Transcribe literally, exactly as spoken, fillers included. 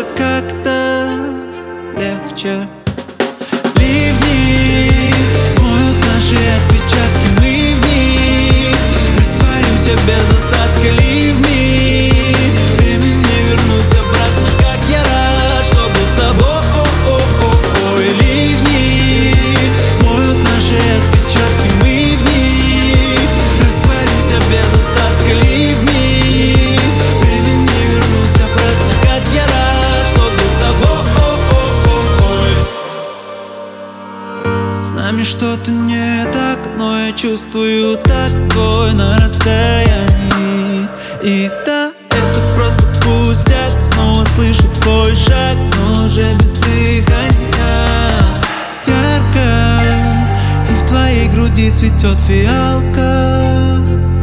как-то легче. Ливни смоют наши отпечатки, мы в них растворимся без остатка. Ливни, время не вернуть обратно, как я рад, что был с тобой. Ой, ливни смоют наши отпечатки, мы в них растворимся без остатка. Ливни, время не вернуть обратно, как я рад, что был с тобой. С нами что-то не так, но я чувствую такое на расстоянии. И да, это просто пустяк, снова слышу твой шаг, но уже без дыхания. Ярко, и в твоей груди цветет фиалка.